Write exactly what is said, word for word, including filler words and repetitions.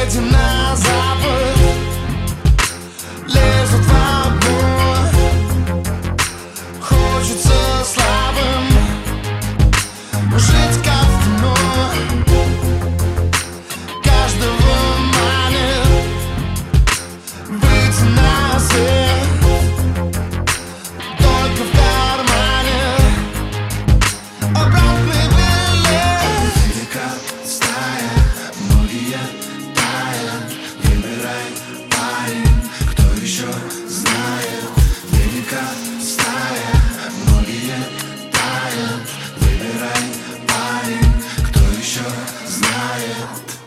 Соседи на запад лезут в огонь. Хочется слабым жить как в кино. Каждого манит выйти на свет. Только в кармане обратный билет. Велика стая, многие тают. Выбирай, парень, кто еще знает. Велика стая, многие тают. Выбирай, парень, кто еще знает.